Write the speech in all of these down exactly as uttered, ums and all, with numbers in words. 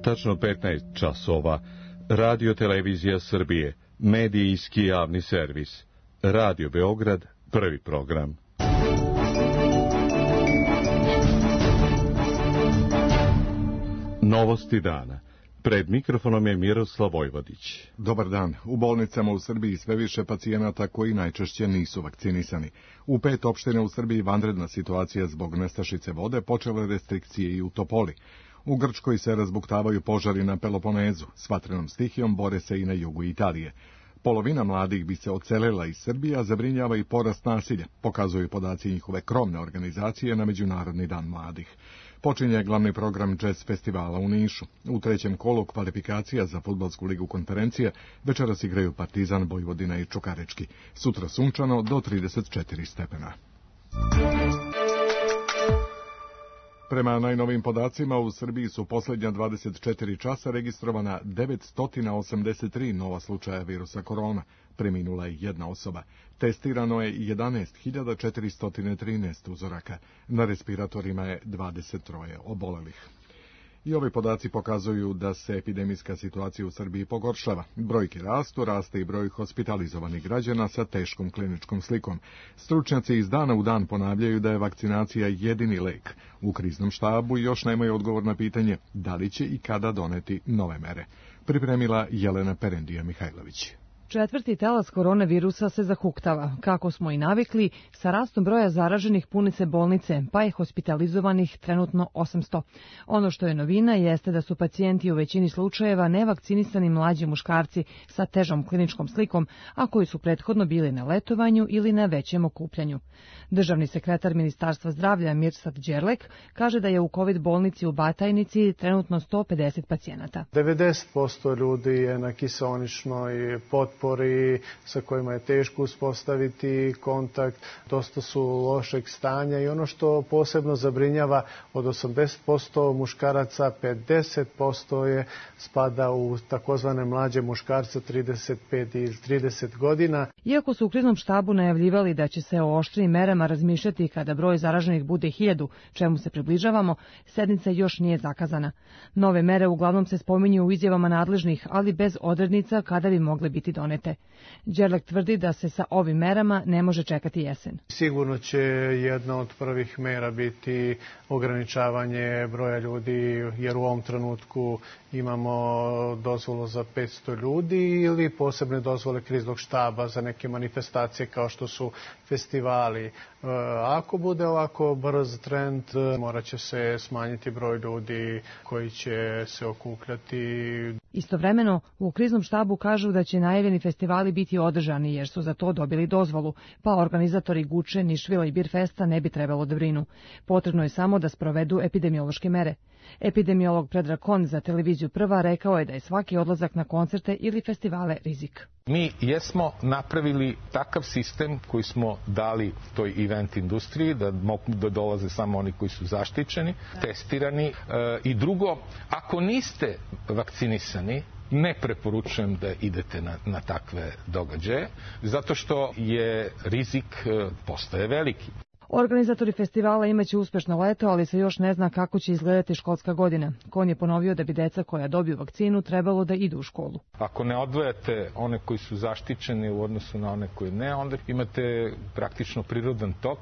Tačno petnaest časova. Radio Televizija Srbije, medijski javni servis. Radio Beograd, prvi program. Novosti dana. Pred mikrofonom je Miroslav Vojvodić. Dobar dan. U bolnicama u Srbiji sve više pacijenata koji najčešće nisu vakcinisani. U pet opština u Srbiji vanredna situacija zbog nestašice vode, počele restrikcije i u Topoli. U Grčkoj se razbuktavaju požari na Peloponezu, s vatrenom stihijom bore se i na jugu Italije. Polovina mladih bi se odselila iz Srbije, a zabrinjava i porast nasilja, pokazuju podaci njihove krovne organizacije na Međunarodni dan mladih. Počinje glavni program Jazz festivala u Nišu. U trećem kolu kvalifikacija za fudbalsku ligu konferencije večeras igraju Partizan, Vojvodina i Čukarički. Sutra sunčano do trideset četiri stepena. Prema najnovim podacima, u Srbiji su posljednja dvadeset četiri časa registrovana devetsto osamdeset tri nova slučaja virusa korona. Preminula je jedna osoba. Testirano je jedanaest hiljada četiristo trinaest uzoraka. Na respiratorima je dvadeset tri obolelih. I ovi podaci pokazuju da se epidemijska situacija u Srbiji pogoršava. Brojke rastu, raste i broj hospitalizovanih građana sa teškom kliničkom slikom. Stručnjaci iz dana u dan ponavljaju da je vakcinacija jedini lek. U kriznom štabu još nemaju odgovor na pitanje da li će i kada doneti nove mere. Pripremila Jelena Perendija Mihajlović. Četvrti talas koronavirusa se zahuktava. Kako smo i navikli, sa rastom broja zaraženih pune se bolnice, pa je hospitalizovanih trenutno osamsto. Ono što je novina jeste da su pacijenti u većini slučajeva nevakcinisani mlađi muškarci sa težom kliničkom slikom, a koji su prethodno bili na letovanju ili na većem okupljanju. Državni sekretar Ministarstva zdravlja Mirsad Đerlek kaže da je u COVID bolnici u Batajnici trenutno sto pedeset pacijenata. devedeset posto ljudi je na kiseoničnoj potpori sa kojima je teško uspostaviti kontakt, dosta su lošeg stanja i ono što posebno zabrinjava, od osamdeset posto muškaraca pedeset posto je spada u takozvane mlađe muškarce trideset pet i trideset godina. Iako su u kriznom štabu najavljivali da će se o oštrim merama razmišljati kada broj zaraženih bude hiljadu, čemu se približavamo, sednica još nije zakazana. Nove mere uglavnom se spominju u izjavama nadležnih, ali bez odrednica kada bi mogle biti donete. Đerlek tvrdi da se sa ovim merama ne može čekati jesen. Sigurno će jedna od prvih mera biti ograničavanje broja ljudi, jer u ovom trenutku imamo dozvolu za petsto ljudi ili posebne dozvole kriznog štaba za neke manifestacije kao što su festivali. Ako bude ovako brz trend, morat će se smanjiti broj ljudi koji će se okupljati. Istovremeno, u kriznom štabu kažu da će najavljeni festivali biti održani jer su za to dobili dozvolu, pa organizatori Guče, Nišvila i Birfesta ne bi trebalo da brinu. Potrebno je samo da sprovedu epidemiološke mere. Epidemiolog Predrag Kon za televiziju Prva rekao je da je svaki odlazak na koncerte ili festivale rizik. Mi jesmo napravili takav sistem koji smo dali toj event industriji, da mogu da dolaze samo oni koji su zaštićeni, testirani. E, I drugo, ako niste vakcinisani, ne preporučujem da idete na, na takve događaje, zato što je rizik e, postaje veliki. Organizatori festivala imaće uspešno leto, ali se još ne zna kako će izgledati školska godina. Kon je ponovio da bi deca koja dobiju vakcinu trebalo da idu u školu. Ako ne odvojate one koji su zaštićeni u odnosu na one koji ne, onda imate praktično prirodan tok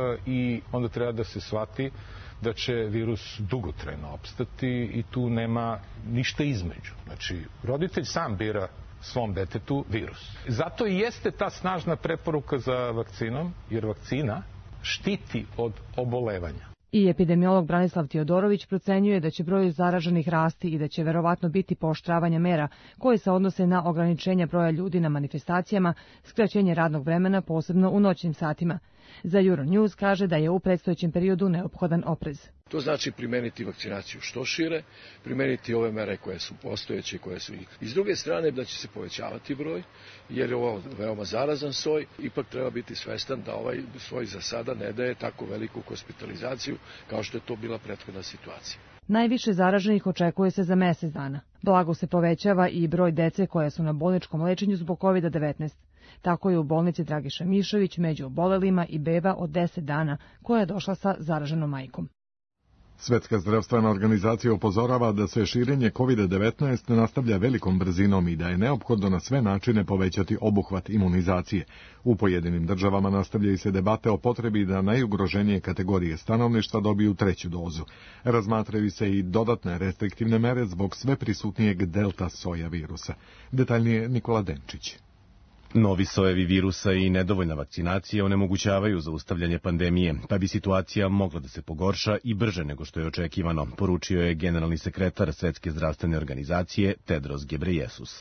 i onda treba da se shvati da će virus dugotrajno opstati i tu nema ništa između. Znači, roditelj sam bira svom detetu virus. Zato i jeste ta snažna preporuka za vakcinom, jer vakcina štiti od obolevanja. I epidemiolog Branislav Teodorović procenjuje da će broj zaraženih rasti i da će verovatno biti pooštravanje mera koje se odnose na ograničenje broja ljudi na manifestacijama, skraćenje radnog vremena, posebno u noćnim satima. Za Euronews kaže da je u predstojećem periodu neophodan oprez. To znači primeniti vakcinaciju što šire, primeniti ove mere koje su postojeće, koje su i s druge strane da će se povećavati broj, jer je ovo veoma zarazan soj. Ipak treba biti svestan da ovaj soj za sada ne daje tako veliku hospitalizaciju kao što je to bila prethodna situacija. Najviše zaraženih očekuje se za mesec dana. Blago se povećava i broj dece koja su na bolničkom lečenju zbog kovid devetnaest. Tako je u bolnici Dragiša Mišović među obolelima i beba od deset dana koja je došla sa zaraženom majkom. Svetska zdravstvena organizacija upozorava da se širenje kovid devetnaest nastavlja velikom brzinom i da je neophodno na sve načine povećati obuhvat imunizacije. U pojedinim državama nastavljaju se debate o potrebi da najugroženije kategorije stanovništva dobiju treću dozu. Razmatraju se i dodatne restriktivne mere zbog sve prisutnijeg delta soja virusa. Detaljnije Nikola Denčić. Novi sojevi virusa i nedovoljna vakcinacija onemogućavaju zaustavljanje pandemije, pa bi situacija mogla da se pogorša i brže nego što je očekivano, poručio je generalni sekretar Svetske zdravstvene organizacije Tedros Ghebreyesus.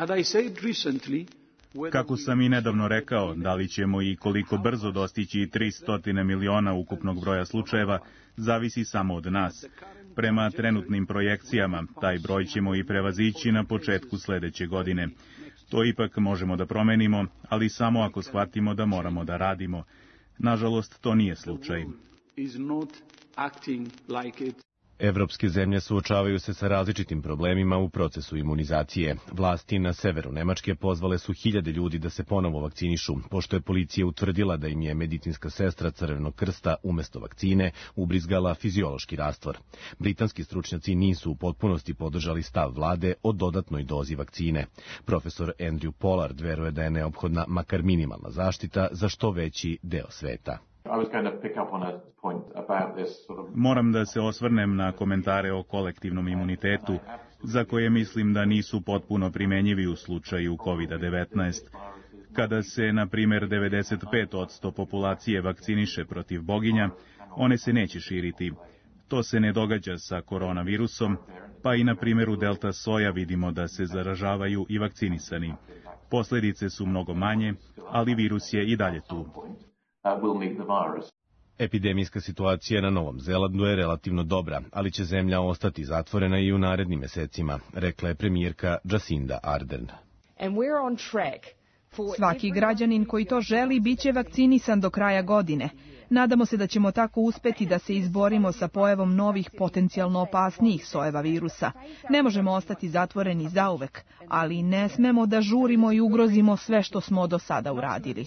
Kako sam i nedavno rekao, da li ćemo i koliko brzo dostići tristo miliona ukupnog broja slučajeva, zavisi samo od nas. Prema trenutnim projekcijama, taj broj ćemo i prevazići na početku sledeće godine. To ipak možemo da promenimo, ali samo ako shvatimo da moramo da radimo. Nažalost, to nije slučaj. Evropske zemlje suočavaju se sa različitim problemima u procesu imunizacije. Vlasti na severu Nemačke pozvale su hiljade ljudi da se ponovo vakcinišu, pošto je policija utvrdila da im je medicinska sestra Crvenog krsta umesto vakcine ubrizgala fiziološki rastvor. Britanski stručnjaci nisu u potpunosti podržali stav vlade o dodatnoj dozi vakcine. Profesor Andrew Pollard veruje da je neophodna makar minimalna zaštita za što veći deo sveta. Moram da se osvrnem na komentare o kolektivnom imunitetu, za koje mislim da nisu potpuno primenjivi u slučaju kovid devetnaest. Kada se, na primjer, devedeset pet posto populacije vakciniše protiv boginja, one se neće širiti. To se ne događa sa koronavirusom, pa i na primjeru delta soja vidimo da se zaražavaju i vakcinisani. Posljedice su mnogo manje, ali virus je i dalje tu. Epidemijska situacija na Novom Zelandu je relativno dobra, ali će zemlja ostati zatvorena i u narednim mesecima, rekla je premijerka Jacinda Ardern. Svaki građanin koji to želi biće vakcinisan do kraja godine. Nadamo se da ćemo tako uspeti da se izborimo sa pojavom novih potencijalno opasnijih sojeva virusa. Ne možemo ostati zatvoreni zauvek, ali ne smemo da žurimo i ugrozimo sve što smo do sada uradili.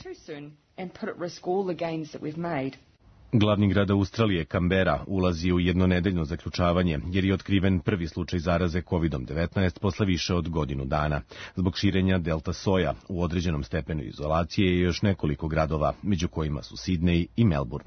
Glavni grad Australije, Kambera, ulazi u jednonedeljno zaključavanje, jer je otkriven prvi slučaj zaraze kovid devetnaest posle više od godinu dana. Zbog širenja delta soja u određenom stepenu izolacije je još nekoliko gradova, među kojima su Sidney i Melbourne.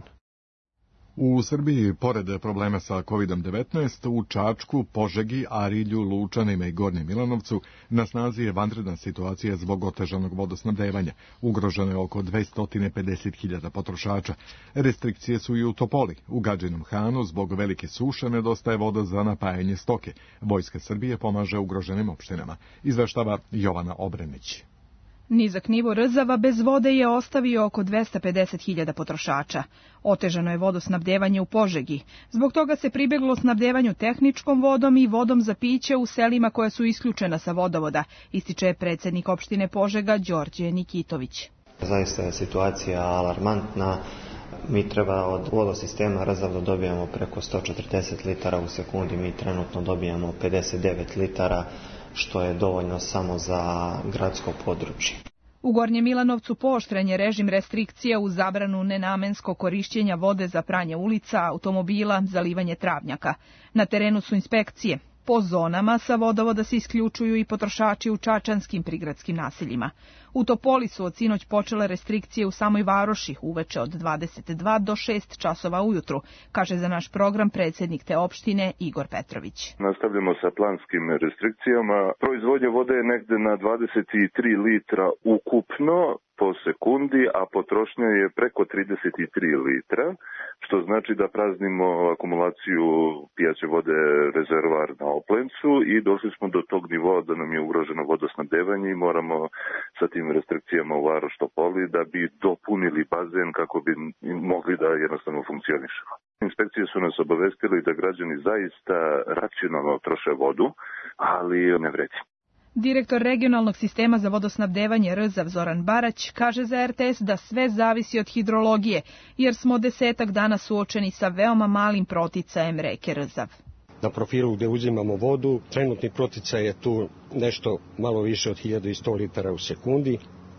U Srbiji, pored problema sa kovid devetnaest, u Čačku, Požegi, Arilju, Lučanima i Gornjem Milanovcu na snazi je vanredna situacija zbog otežanog vodosnabdevanja. Ugroženo je oko dvesta pedeset hiljada potrošača. Restrikcije su i u Topoli. U Gadžinom Hanu zbog velike suše nedostaje voda za napajanje stoke. Vojska Srbije pomaže ugroženim opštinama. Izveštava Jovana Obrenić. Nizak nivo Rzava bez vode je ostavio oko dvesta pedeset hiljada potrošača. Otežano je vodosnabdevanje u Požegi. Zbog toga se pribjeglo snabdevanju tehničkom vodom i vodom za piće u selima koja su isključena sa vodovoda, ističe predsjednik opštine Požega Đorđe Nikitović. Zaista je situacija alarmantna. Mi treba od vodosistema Rzav da dobijamo preko sto četrdeset litara u sekundi. Mi trenutno dobijamo pedeset devet litara, što je dovoljno samo za gradsko područje. U Gornjem Milanovcu pooštren je režim restrikcija uz zabranu nenamenskog korišćenja vode za pranje ulica, automobila, zalivanje travnjaka. Na terenu su inspekcije. Po zonama sa vodovoda se isključuju i potrošači u čačanskim prigradskim naseljima. U Topoli su od sinoć počele restrikcije u samoj varoši uveče od dvadeset dva do šest časova ujutru, kaže za naš program predsjednik te opštine Igor Petrović. Nastavljamo sa planskim restrikcijama. Proizvodnja vode je negde na dvadeset tri litra ukupno po sekundi, a potrošnja je preko trideset tri litra, što znači da praznimo akumulaciju pijaće vode rezervoar na Oplencu i došli smo do tog nivoa da nam je ugroženo vodosnabdevanje i moramo sa tim restrikcijama u Varoš Topoli da bi dopunili bazen kako bi mogli da jednostavno funkcionišemo. Inspekcije su nas obavestili da građani zaista racionalno troše vodu, ali ne vredi. Direktor regionalnog sistema za vodosnabdevanje Rzav Zoran Barać kaže za er te es da sve zavisi od hidrologije, jer smo desetak dana suočeni sa veoma malim proticajem reke Rzav. Na profilu gde uzimamo vodu, trenutni proticaj je tu nešto malo više od hiljadu sto litara u sekundi.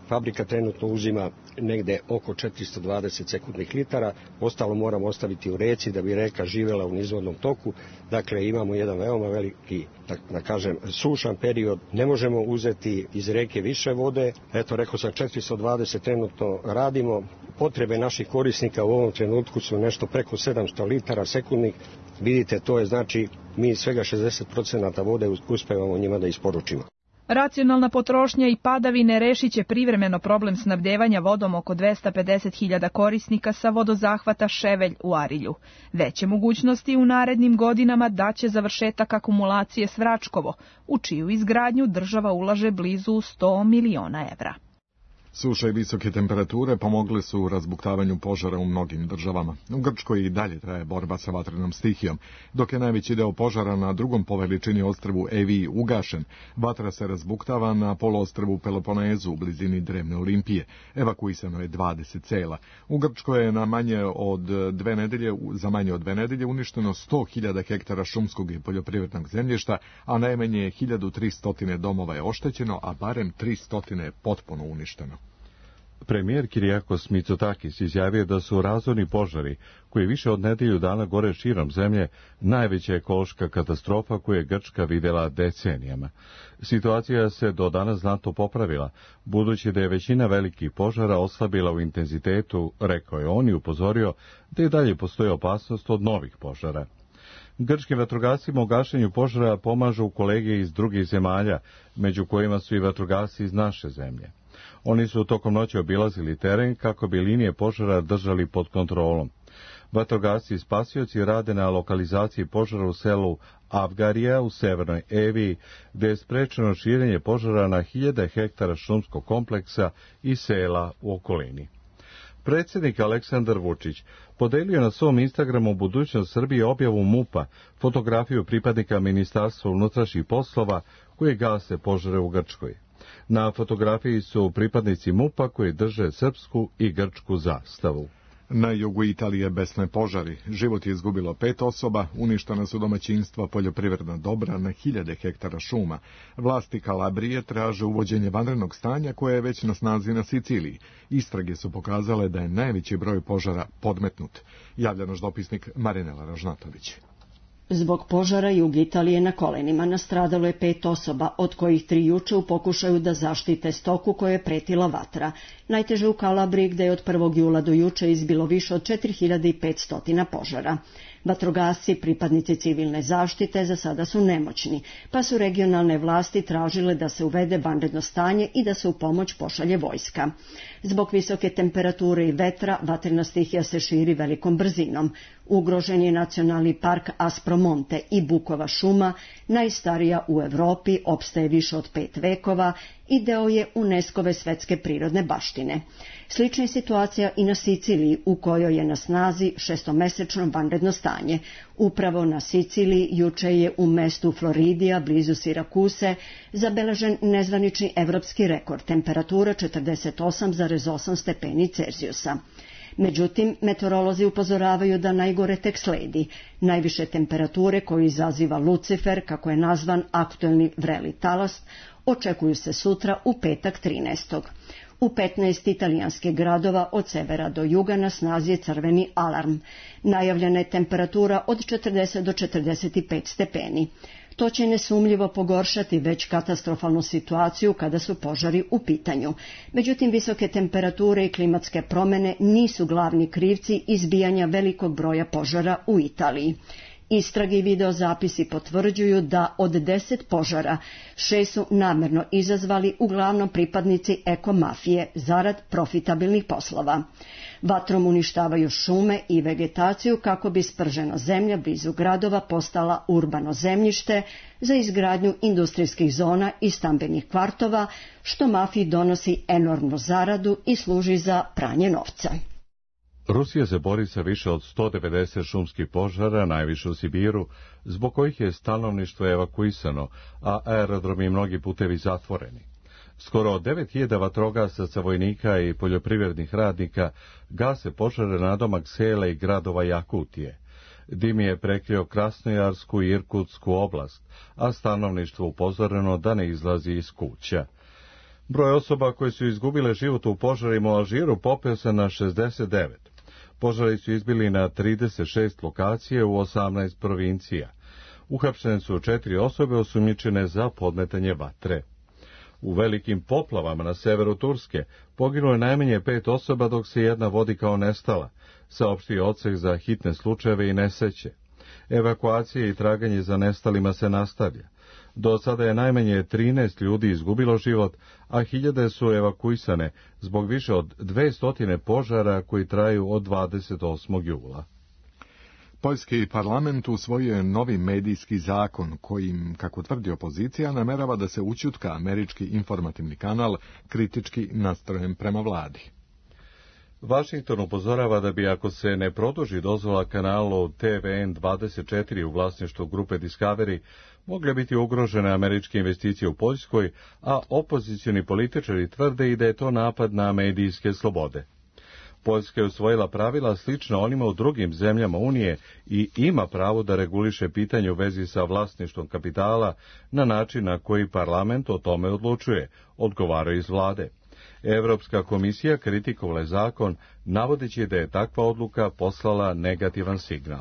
Fabrika trenutno uzima negde oko četiristo dvadeset sekundnih litara, ostalo moramo ostaviti u reci da bi reka živela u nizvodnom toku. Dakle, imamo jedan veoma veliki, da, da kažem, sušan period. Ne možemo uzeti iz reke više vode. Eto, rekao sam, četiristo dvadeset trenutno radimo. Potrebe naših korisnika u ovom trenutku su nešto preko sedamsto litara sekundnih. Vidite, to je znači mi svega šezdeset procenata vode uspevamo njima da isporučimo. Racionalna potrošnja i padavine rešit će privremeno problem snabdevanja vodom oko dvesta pedeset hiljada korisnika sa vodozahvata Ševelj u Arilju. Veće mogućnosti u narednim godinama daće završetak akumulacije Svračkovo, u čiju izgradnju država ulaže blizu sto miliona evra. Suša i visoke temperature pomogle su u razbuktavanju požara u mnogim državama. U Grčkoj i dalje traje borba sa vatrenom stihijom. Dok je najveći deo požara na drugom po veličini ostrvu Eviji ugašen, vatra se razbuktava na poluostrvu Peloponezu u blizini drevne Olimpije. Evakuisano je dvadeset sela. U Grčkoj je na manje od dve nedelje, za manje od dve nedelje uništeno sto hiljada hektara šumskog i poljoprivrednog zemljišta, a najmanje hiljadu tristo domova je oštećeno, a barem tristo je potpuno uništeno. Premijer Kirijakos Mitsotakis izjavio da su razorni požari, koji više od nedelju dana gore širom zemlje, najveća ekološka katastrofa koju je Grčka vidjela decenijama. Situacija se do danas znatno popravila, budući da je većina velikih požara oslabila u intenzitetu, rekao je on i upozorio da i dalje postoji opasnost od novih požara. Grčkim vatrogascima u gašenju požara pomažu kolege iz drugih zemalja, među kojima su i vatrogasci iz naše zemlje. Oni su tokom noći obilazili teren kako bi linije požara držali pod kontrolom. Vatrogasci i spasioci rade na lokalizaciji požara u selu Avgarija u severnoj Eviji, gdje je sprečeno širenje požara na hiljade hektara šumskog kompleksa i sela u okolini. Predsjednik Aleksandar Vučić podelio na svom Instagramu Budućnost Srbije objavu MUP-a, fotografiju pripadnika Ministarstva unutrašnjih poslova koji gase požare u Grčkoj. Na fotografiji su pripadnici MUP-a koji drže srpsku i grčku zastavu. Na jugu Italije besne požari. Život je izgubilo pet osoba, uništena su domaćinstva, poljoprivredna dobra na hiljade hektara šuma. Vlasti Kalabrije traže uvođenje vanrednog stanja koje je već na snazi na Siciliji. Istrage su pokazale da je najveći broj požara podmetnut. Javlja naš dopisnik Marinela Ražnatović. Zbog požara jug Italije na kolenima nastradalo je pet osoba, od kojih tri juče u pokušaju da zaštite stoku koje je pretila vatra. Najteže u Kalabriji, gde je od prvog jula do juče izbilo više od četiri hiljade petsto požara. Vatrogasci, pripadnici civilne zaštite, za sada su nemoćni, pa su regionalne vlasti tražile da se uvede vanredno stanje i da se u pomoć pošalje vojska. Zbog visoke temperature i vetra, vatrena stihija se širi velikom brzinom. Ugrožen je nacionalni park Aspromonte i Bukova šuma, najstarija u Evropi, opstaje više od pet vekova i deo je UNESCO-ve svetske prirodne baštine. Slična je situacija i na Siciliji, u kojoj je na snazi šestomesečno vanredno stanje. Upravo na Siciliji juče je u mestu Floridija, blizu Sirakuse, zabeležen nezvanični evropski rekord, temperatura četrdeset osam zarez osam stepeni Celzijusa. Međutim, meteorolozi upozoravaju da najgore tek sledi. Najviše temperature koju izaziva Lucifer, kako je nazvan aktuelni vreli talas, očekuju se sutra u petak trinaestog U petnaest italijanskih gradova od severa do juga na snazi je crveni alarm. Najavljena je temperatura od četrdeset do četrdeset pet stepeni. To će nesumljivo pogoršati već katastrofalnu situaciju kada su požari u pitanju. Međutim, visoke temperature i klimatske promjene nisu glavni krivci izbijanja velikog broja požara u Italiji. Istrage i videozapisi potvrđuju da od deset požara šest su namjerno izazvali uglavnom pripadnici ekomafije zarad profitabilnih poslova. Vatrom uništavaju šume i vegetaciju kako bi spržena zemlja blizu gradova postala urbano zemljište za izgradnju industrijskih zona i stambenih kvartova, što mafiji donosi enormnu zaradu i služi za pranje novca. Rusija se bori sa više od sto devedeset šumskih požara, najviše u Sibiru, zbog kojih je stanovništvo evakuisano, a aerodromi i mnogi putevi zatvoreni. Skoro devet hiljada vatrogasaca, vojnika i poljoprivrednih radnika gase požare nadomak sela i gradova Jakutije. Dim je prekrio Krasnojarsku i Irkutsku oblast, a stanovništvo upozoreno da ne izlazi iz kuća. Broj osoba koje su izgubile život u požarima u Alžiru popeo se na šezdeset devet. Požari su izbili na trideset šest lokacije u osamnaest provincija. Uhapšene su četiri osobe osumnjičene za podmetanje vatre. U velikim poplavama na severu Turske poginulo je najmanje pet osoba, dok se jedna vodi kao nestala, saopštio odsek za hitne slučajeve i nesreće. Evakuacije i traganje za nestalima se nastavlja. Do sada je najmanje trinaest ljudi izgubilo život, a hiljade su evakuisane zbog više od dvesta požara koji traju od dvadeset osmog jula. Poljski parlament usvojio je novi medijski zakon kojim, kako tvrdi opozicija, namerava da se ućutka američki informativni kanal kritički nastrojen prema vladi. Washington upozorava da bi, ako se ne produži dozvola kanalu T V N dvadeset četiri u vlasništvu grupe Discovery, mogle biti ugrožene američke investicije u Poljskoj, a opozicioni političari tvrde i da je to napad na medijske slobode. Poljska je usvojila pravila slična onima u drugim zemljama Unije i ima pravo da reguliše pitanje u vezi sa vlasništvom kapitala na način na koji parlament o tome odlučuje, odgovaraju iz vlade. Evropska komisija kritikovala je zakon, navodeći da je takva odluka poslala negativan signal.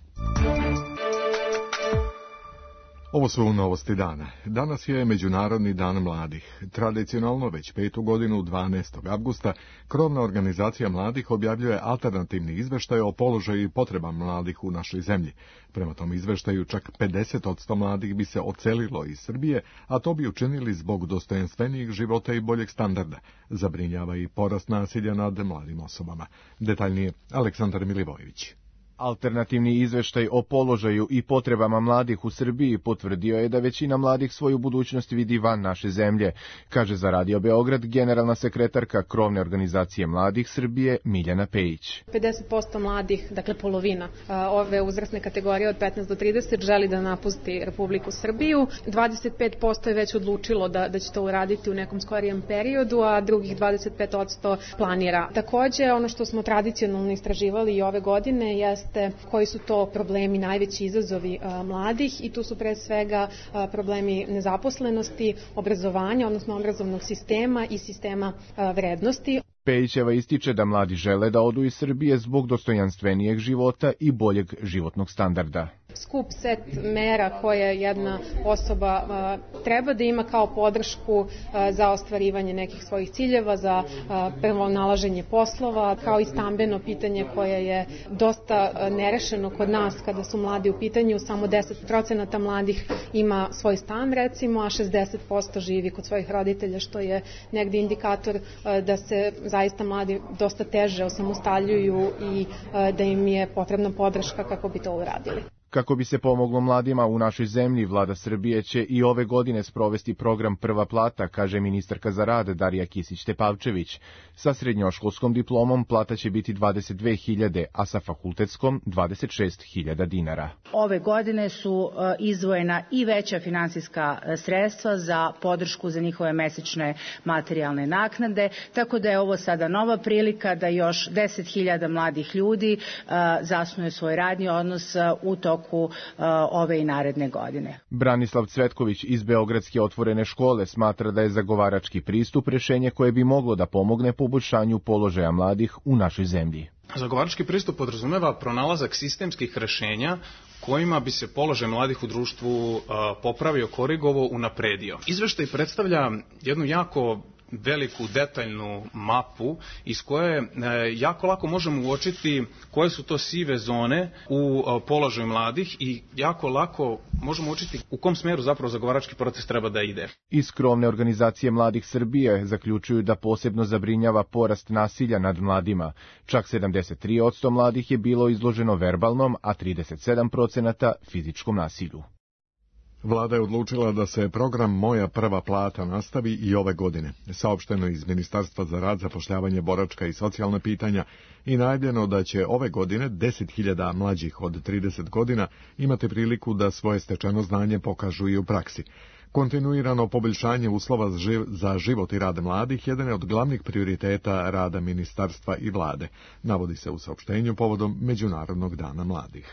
Ovo su novosti dana. Danas je Međunarodni dan mladih. Tradicionalno, već petu godinu, dvanaestog avgusta, krovna organizacija mladih objavljuje alternativni izveštaj o položaju i potrebama mladih u našoj zemlji. Prema tom izveštaju čak pedeset posto mladih bi se odselilo iz Srbije, a to bi učinili zbog dostojanstvenijih života i boljeg standarda. Zabrinjava i porast nasilja nad mladim osobama. Detaljnije, Aleksandar Milivojević. Alternativni izveštaj o položaju i potrebama mladih u Srbiji potvrdio je da većina mladih svoju budućnost vidi van naše zemlje, kaže za Radio Beograd generalna sekretarka krovne organizacije mladih Srbije Miljana Pejić. pedeset posto mladih, dakle polovina ove uzrasne kategorije od petnaest do trideset želi da napusti Republiku Srbiju. dvadeset pet posto je već odlučilo da, da će to uraditi u nekom skorijem periodu, a drugih dvadeset pet posto planira. Takođe, ono što smo tradicionalno istraživali i ove godine je koji su to problemi, najveći izazovi a, mladih, i tu su pre svega a, problemi nezaposlenosti, obrazovanja, odnosno obrazovnog sistema i sistema a, vrednosti. Pejićeva ističe da mladi žele da odu iz Srbije zbog dostojanstvenijeg života i boljeg životnog standarda. Skup set mera koje jedna osoba a, treba da ima kao podršku a, za ostvarivanje nekih svojih ciljeva, za a, prvo nalaženje poslova, kao i stambeno pitanje koje je dosta a, nerešeno kod nas kada su mladi u pitanju. Samo deset procenata mladih ima svoj stan, recimo, a šezdeset posto živi kod svojih roditelja, što je negdje indikator a, da se zaista mladi dosta teže osamostaljuju i a, da im je potrebna podrška kako bi to uradili. Kako bi se pomoglo mladima u našoj zemlji, vlada Srbije će i ove godine sprovesti program Prva plata, kaže ministarka za rad Darija Kisić-Tepavčević. Sa srednjoškolskom diplomom plata će biti dvadeset dve hiljade, a sa fakultetskom dvadeset šest hiljada dinara. Ove godine su izdvojena i veća finansijska sredstva za podršku za njihove mesečne materijalne naknade, tako da je ovo sada nova prilika da još deset hiljada mladih ljudi zasnuje svoj radni odnos u toku ove i naredne godine. Branislav Cvetković iz Beogradske otvorene škole smatra da je zagovarački pristup rešenje koje bi moglo da pomogne poboljšanju položaja mladih u našoj zemlji. Zagovarački pristup podrazumeva pronalazak sistemskih rešenja kojima bi se položaj mladih u društvu popravio, korigovao, unapredio. Izveštaj predstavlja jednu jako veliku detaljnu mapu iz koje jako lako možemo uočiti koje su to sive zone u položaju mladih i jako lako možemo uočiti u kom smeru zapravo zagovarački proces treba da ide. Iz krovne organizacije mladih Srbije zaključuju da posebno zabrinjava porast nasilja nad mladima. Čak sedamdeset tri posto mladih je bilo izloženo verbalnom, a trideset sedam procenata fizičkom nasilju. Vlada je odlučila da se program Moja prva plata nastavi i ove godine. Saopšteno iz Ministarstva za rad, zapošljavanje, boračka i socijalna pitanja i najavljeno da će ove godine deset hiljada mlađih od trideset godina imati priliku da svoje stečeno znanje pokažu i u praksi. Kontinuirano poboljšanje uslova za život i rad mladih jedan je od glavnih prioriteta rada ministarstva i vlade, navodi se u saopštenju povodom Međunarodnog dana mladih.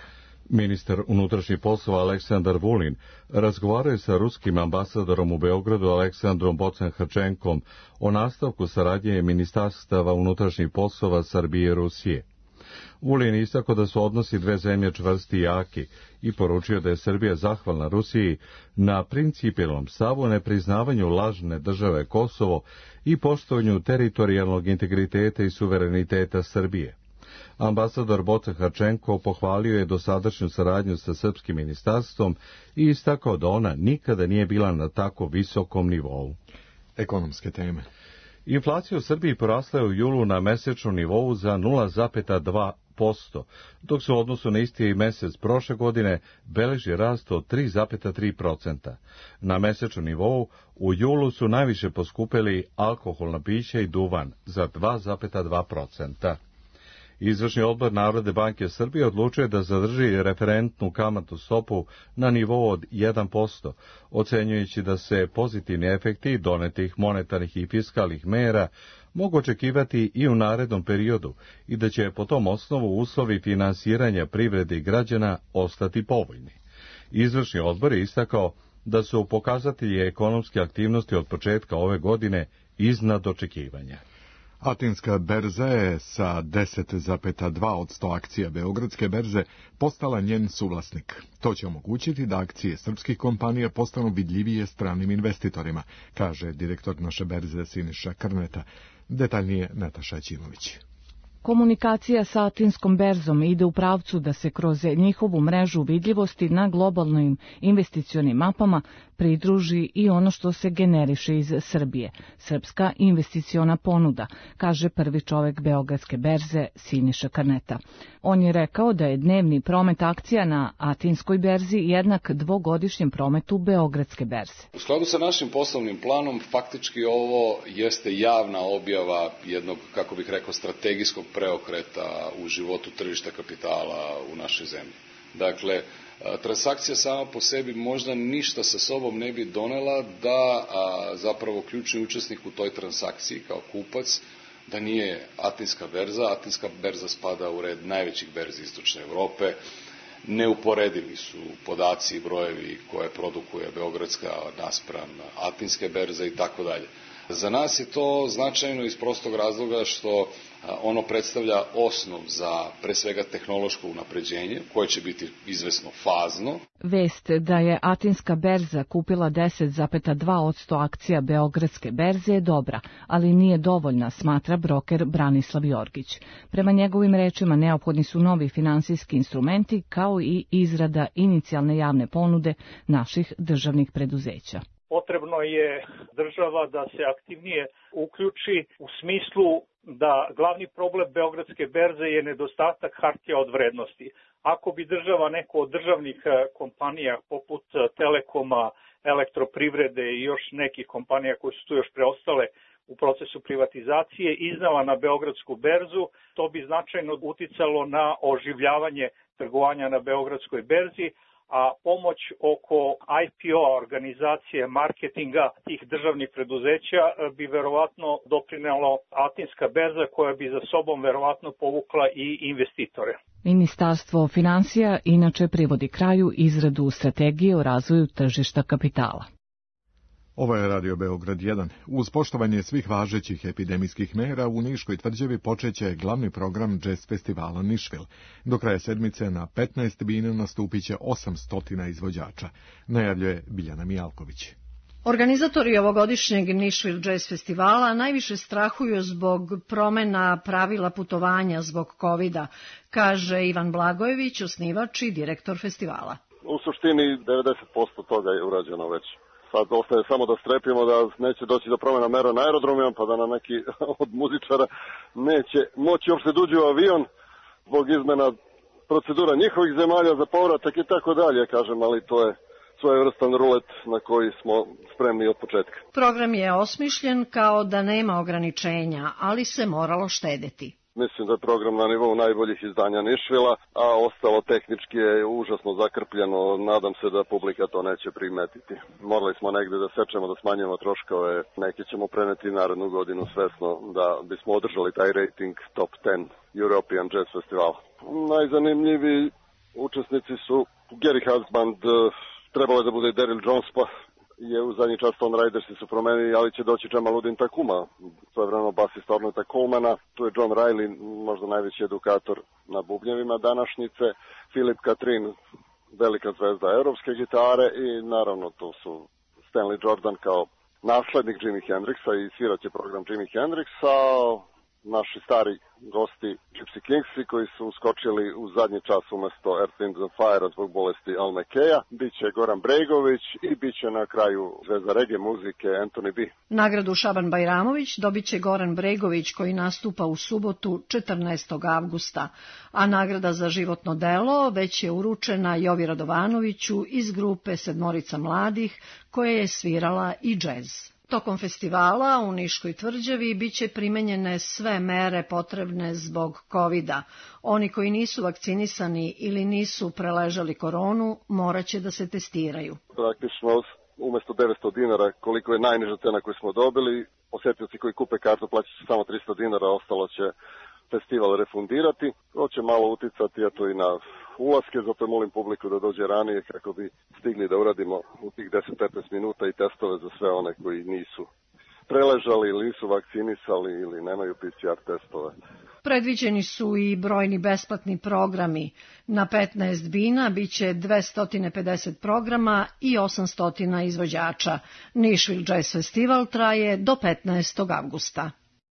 Ministar unutrašnjih poslova Aleksandar Vulin razgovarao je sa ruskim ambasadorom u Beogradu Aleksandrom Bocan-Hrčenkom o nastavku saradnje ministarstava unutrašnjih poslova Srbije i Rusije. Vulin istakao da su odnosi dve zemlje čvrsti i jaki i poručio da je Srbija zahvalna Rusiji na principijelnom stavu nepriznavanju lažne države Kosovo i poštovanju teritorijalnog integriteta i suvereniteta Srbije. Ambasador Bocan Hrčenko pohvalio je dosadašnju saradnju sa srpskim ministarstvom i istakao da ona nikada nije bila na tako visokom nivou. Ekonomske teme. Inflacija u Srbiji porasla je u julu na mesečnom nivou za nula zarez dva posto, dok se u odnosu na isti mesec prošle godine beleži rast od tri zarez tri posto. Na mesečnom nivou u julu su najviše poskupeli alkoholna pića i duvan za dva zarez dva posto. Izvršni odbor Narodne banke Srbije odlučuje da zadrži referentnu kamatnu stopu na nivou od jedan posto, ocenjujući da se pozitivni efekti donetih monetarnih i fiskalnih mera mogu očekivati i u narednom periodu i da će po tom osnovu uslovi finansiranja privrede i građana ostati povoljni. Izvršni odbor je istakao da su pokazatelji ekonomske aktivnosti od početka ove godine iznad očekivanja. Atinska berza je sa deset zarez dva posto akcija Beogradske berze postala njen suvlasnik. To će omogućiti da akcije srpskih kompanija postanu vidljivije stranim investitorima, kaže direktor naše berze Siniša Krneta. Detaljnije Nataša Ćimović. Komunikacija sa Atinskom berzom ide u pravcu da se kroz njihovu mrežu vidljivosti na globalnim investicionim mapama pridruži i ono što se generiše iz Srbije, srpska investiciona ponuda, kaže prvi čovek Beogradske berze Siniša Krneta. On je rekao da je dnevni promet akcija na Atinskoj berzi jednak dvogodišnjem prometu Beogradske berze. U skladu sa našim poslovnim planom, faktički ovo jeste javna objava jednog, kako bih rekao, strategijskog preokreta u životu tržišta kapitala u našoj zemlji. Dakle, transakcija sama po sebi možda ništa sa sobom ne bi donela da a, zapravo ključni učesnik u toj transakciji kao kupac da nije Atinska berza. Atinska berza spada u red najvećih berzi istočne Evrope. Neuporedivi su podaci i brojevi koje produkuje Beogradska naspram Atinske berze i tako dalje. Za nas je to značajno iz prostog razloga što ono predstavlja osnov za pre svega tehnološko unapređenje koje će biti izvesno fazno. Vest da je Atinska berza kupila deset zarez dva posto akcija Beogradske berze je dobra, ali nije dovoljna, smatra broker Branislav Jorgić. Prema njegovim rečima neophodni su novi finansijski instrumenti kao i izrada inicijalne javne ponude naših državnih preduzeća. Potrebno je država da se aktivnije uključi u smislu da glavni problem Beogradske berze je nedostatak hartija od vrednosti. Ako bi država, neko od državnih kompanija poput Telekoma, Elektroprivrede i još nekih kompanija koje su tu još preostale u procesu privatizacije iznala na Beogradsku berzu, to bi značajno uticalo na oživljavanje trgovanja na Beogradskoj berzi, a pomoć oko I P O organizacije marketinga tih državnih preduzeća bi verovatno doprinelo Atinska berza koja bi za sobom verovatno povukla i investitore. Ministarstvo finansija inače privodi kraju izradu strategije o razvoju tržišta kapitala. Ovo je Radio Beograd jedan. Uz poštovanje svih važećih epidemijskih mera u Niškoj tvrđavi počeće glavni program Jazz festivala Nišvil. Do kraja sedmice na petnaest bina nastupit će osamsto izvođača, najavljuje Biljana Mijalković. Organizatori ovogodišnjeg Nišvil Jazz festivala najviše strahuju zbog promena pravila putovanja zbog kovida, kaže Ivan Blagojević, osnivač i direktor festivala. U suštini devedeset posto toga je urađeno već. Sad ostaje samo da strepimo da neće doći do promjena mera na aerodromima, pa da na neki od muzičara neće moći uopšte dođu u avion zbog izmena procedura njihovih zemalja za povratak i tako dalje, kažem, ali to je svojevrstan rulet na koji smo spremni od početka. Program je osmišljen kao da nema ograničenja, ali se moralo štedeti. Mislim da je program na nivou najboljih izdanja Nišvila, a ostalo tehnički je užasno zakrpljeno. Nadam se da publika to neće primetiti. Morali smo negde da sečemo, da smanjimo troškove. Neki ćemo preneti narednu godinu svesno da bismo održali taj rating top deset European Jazz Festival. Najzanimljiviji učesnici su Gary Husband, trebalo je da bude Daryl Jones, pa je u zadnji čas Stone Ridersi su promenili, ali će doći Džemaludin Takuma, svojevremeno basista Orne Takumana, tu je John Riley, možda najveći edukator na bubnjevima današnjice, Philip Catherine, velika zvezda europske gitare i naravno tu su Stanley Jordan kao naslednik Jimi Hendrixa i sviraće program Jimi Hendrixa, naši stari gosti Gypsy Kingsi koji su uskočili u zadnji čas umesto Earth, Wind and Fire zbog bolesti Al McKeya, biće Goran Bregović i biće na kraju zvezda reggae muzike Anthony B. Nagradu Šaban Bajramović dobit će Goran Bregović koji nastupa u subotu četrnaestog avgusta, a nagrada za životno delo već je uručena Jovi Radovanoviću iz grupe Sedmorica mladih koja je svirala i džez. Tokom festivala u Niškoj tvrđavi biće primenjene sve mere potrebne zbog kovida. Oni koji nisu vakcinisani ili nisu preležali koronu morat će da se testiraju. Praktično umesto devetsto dinara koliko je najniža cena koju smo dobili, posetioci koji kupe kartu plaćaju će samo tristo dinara, ostalo će festival refundirati. To će malo uticati eto i na ulaske, zato molim publiku da dođe ranije kako bi stigli da uradimo u tih deset do petnaest minuta i testove za sve one koji nisu preležali ili nisu vakcinisali ili nemaju P C R testove. Predviđeni su i brojni besplatni programi. Na petnaest bina biće dvesta pedeset programa i osamsto izvođača. Nashville Jazz Festival traje do petnaestog avgusta.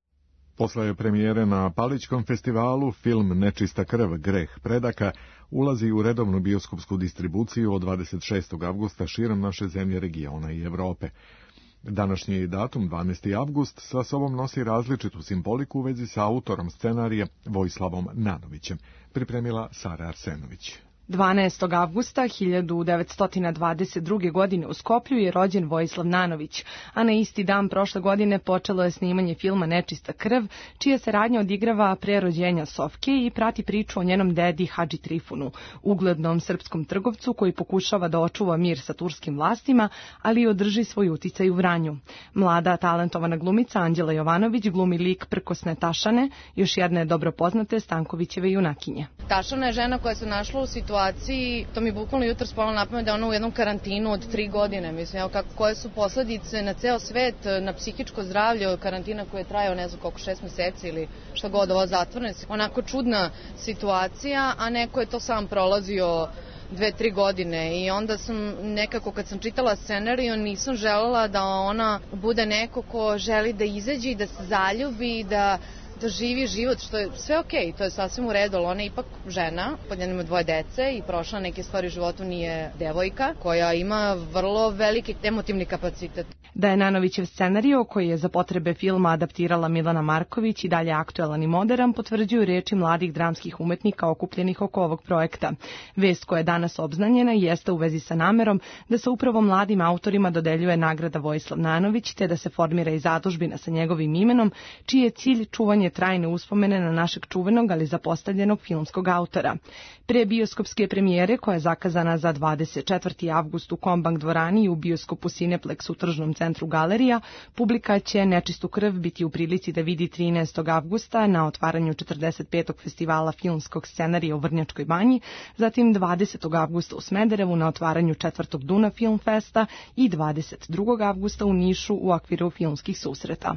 Posle premijere na Palićkom festivalu, film Nečista krv, greh predaka ulazi u redovnu bioskopsku distribuciju od dvadeset šestog avgusta širom naše zemlje, regiona i Evrope. Današnji datum, dvanaesti avgust, sa sobom nosi različitu simboliku u vezi sa autorom scenarija Vojislavom Nanovićem, pripremila Sara Arsenović. dvanaestog avgusta hiljadu devetsto dvadeset druge. godine u Skoplju je rođen Vojislav Nanović, a na isti dan prošle godine počelo je snimanje filma Nečista krv, čija se radnja odigrava pre rođenja Sofke i prati priču o njenom dedi Hadži Trifunu, uglednom srpskom trgovcu koji pokušava da očuva mir sa turskim vlastima, ali i održi svoj uticaj u Vranju. Mlada talentovana glumica Anđela Jovanović glumi lik prkosne Tašane, još jedne dobro poznate Stankovićeve junakinje. Tašana je žena koja se našla u situaciji, to mi bukvalno jutro spalo na pamet da ona u jednom karantinu od tri godine, mislim, evo kako, koje su posledice na ceo svet, na psihičko zdravlje, karantina koji je trajao ne znam koliko, šest meseci ili šta god, ova zatvorena, onako čudna situacija, a neko je to sam prolazio dve, tri godine i onda sam nekako kad sam čitala scenariju nisam želela da ona bude neko ko želi da izađe i da se zaljubi i da da živi život, što je sve okej, okay, to je sasvim u redu, ali ona je ipak žena, pod njenom ima dvoje dece i prošla neke stvari u životu, nije devojka, koja ima vrlo veliki emotivni kapacitet. Da je Nanovićev scenario, koji je za potrebe filma adaptirala Milana Marković i dalje aktuelan i modern, potvrđuju reči mladih dramskih umetnika okupljenih oko ovog projekta. Vest koja je danas obznanjena jeste u vezi sa namerom da se upravo mladim autorima dodeljuje nagrada Vojislav Nanović, te da se formira i zadužbina sa njegovim imenom, čiji je cilj čuvanje trajne uspomene na našeg čuvenog, ali zapostavljenog filmskog autora. Pre bioskopske premijere, koja je zakazana za dvadeset četvrti avgust u Kombank dvorani i u bioskopu Cineplex u tržnom centru Galerija, publika će Nečistu krv biti u prilici da vidi trinaestog avgusta na otvaranju četrdeset petog festivala filmskog scenarija u Vrnjačkoj banji, zatim dvadesetog avgusta u Smederevu na otvaranju četvrtog Duna Film Festa i dvadeset drugog avgusta u Nišu u okviru filmskih susreta.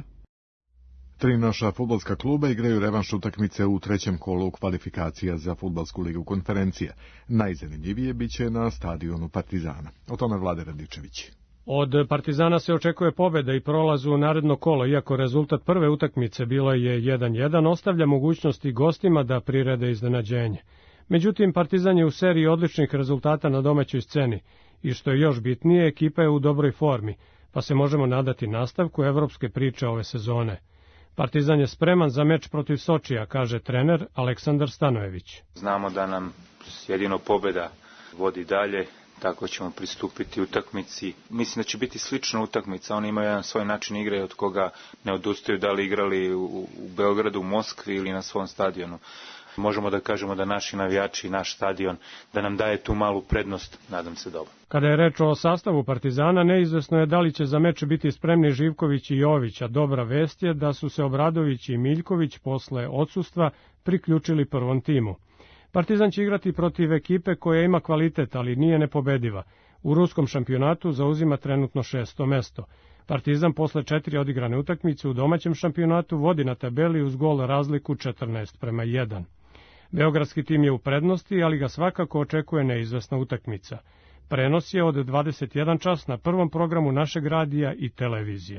Tri naša fudbalska kluba igraju revanš utakmice u trećem kolu kvalifikacija za fudbalsku ligu konferencija. Najzanimljivije biće na stadionu Partizana. O tome Vlade Radičević. Od Partizana se očekuje pobeda i prolaz u naredno kolo, iako rezultat prve utakmice bila je jedan jedan, ostavlja mogućnosti gostima da prirede iznenađenje. Međutim, Partizan je u seriji odličnih rezultata na domaćoj sceni i što je još bitnije, ekipa je u dobroj formi, pa se možemo nadati nastavku evropske priče ove sezone. Partizan je spreman za meč protiv Sočija, kaže trener Aleksandar Stanojević. Znamo da nam jedino pobeda vodi dalje, tako ćemo pristupiti utakmici. Mislim da će biti slična utakmica, oni imaju jedan svoj način igre od koga ne odustaju, da li igrali u, u Beogradu, u Moskvi ili na svom stadionu. Možemo da kažemo da naši navijači i naš stadion, da nam daje tu malu prednost, nadam se dobro. Kada je reč o sastavu Partizana, neizvesno je da li će za meč biti spremni Živković i Jović, a dobra vest je da su se Obradović i Miljković posle odsustva priključili prvom timu. Partizan će igrati protiv ekipe koja ima kvalitet, ali nije nepobediva. U ruskom šampionatu zauzima trenutno šesto mesto. Partizan posle četiri odigrane utakmice u domaćem šampionatu vodi na tabeli uz gol razliku četrnaest prema jedan. Beogradski tim je u prednosti, ali ga svakako očekuje neizvesna utakmica. Prenos je od dvadeset jedan čas na prvom programu našeg radija i televizije.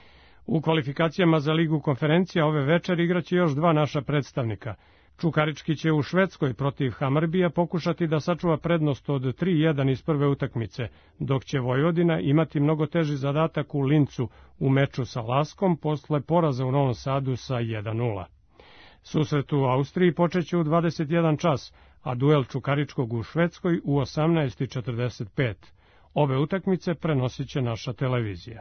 U kvalifikacijama za Ligu konferencija ove večer igraće još dva naša predstavnika. Čukarički će u Švedskoj protiv Hamarbija pokušati da sačuva prednost od tri jedan iz prve utakmice, dok će Vojvodina imati mnogo teži zadatak u Lincu u meču sa Laskom posle poraza u Novom Sadu sa jedan nula. Susret u Austriji počeće u dvadeset jedan čas, a duel Čukaričkog u Švedskoj u osamnaest četrdeset pet. Ove utakmice prenosit će naša televizija.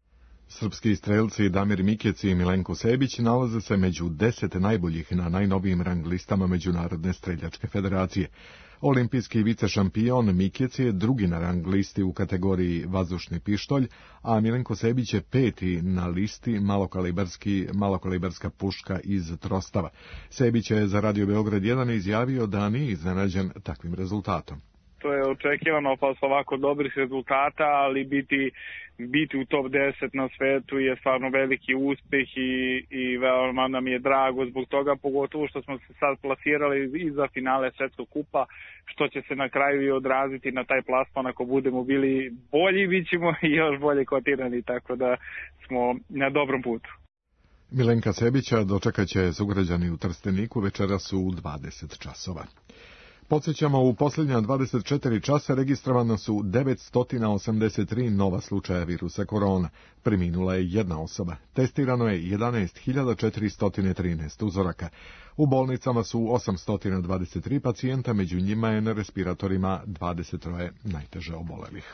Srpski strelci Damir Mikec i Milenko Sebić nalaze se među deset najboljih na najnovijim rang listama Međunarodne streljačke federacije. Olimpijski vicešampion Mikec je drugi na rang listi u kategoriji vazdušni pištolj, a Milenko Sebić je peti na listi malokalibarski, malokalibarska puška iz trostava. Sebić je za Radio Beograd jedan izjavio da nije iznenađen takvim rezultatom. To je očekivano posle ovako dobrih rezultata, ali biti, biti u top deset na svetu je stvarno veliki uspeh i, i veoma nam je drago zbog toga, pogotovo što smo se sad plasirali i za finale svetskog kupa, što će se na kraju i odraziti na taj plasman. Ako budemo bili bolji, bit ćemo i još bolje kotirani, tako da smo na dobrom putu. Milenka Sebića dočekat će sugrađani u Trsteniku večeras u dvadeset časova. Podsjećamo, u posljednja dvadeset četiri časa registrovana su devetsto osamdeset tri nova slučaja virusa korona. Preminula je jedna osoba. Testirano je jedanaest hiljada četiristo trinaest uzoraka. U bolnicama su osamsto dvadeset tri pacijenta, među njima je na respiratorima dvadeset tri najteže obolelih.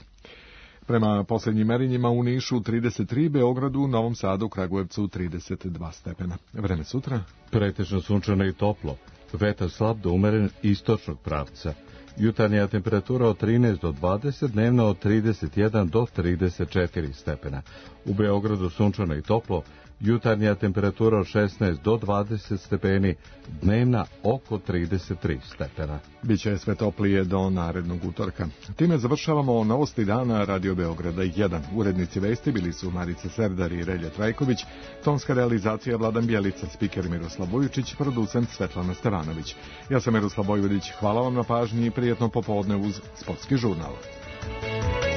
Prema posljednjim merinjima u Nišu trideset tri, Beogradu, Novom Sadu, Kragujevcu trideset dva stepena. Vreme sutra? Pretežno sunčano i toplo. Vetar slab do umeren istočnog pravca. Jutarnja temperatura od trinaest do dvadeset, dnevno od trideset jedan do trideset četiri stepena. U Beogradu sunčano i toplo, jutarnja temperatura od šesnaest do dvadeset stepeni, dnevna oko trideset tri stepena. Biće sve toplije do narednog utorka. Time završavamo novosti dana Radio Beograda jedan. Urednici vesti bili su Marica Serdar i Relja Trajković, tonska realizacija Vladan Bjelica, spiker Miroslav Vujičić, producent Svetlana Stevanović. Ja sam Miroslav Vojvodić, hvala vam na pažnji i prijetno popodne uz Sportski žurnal.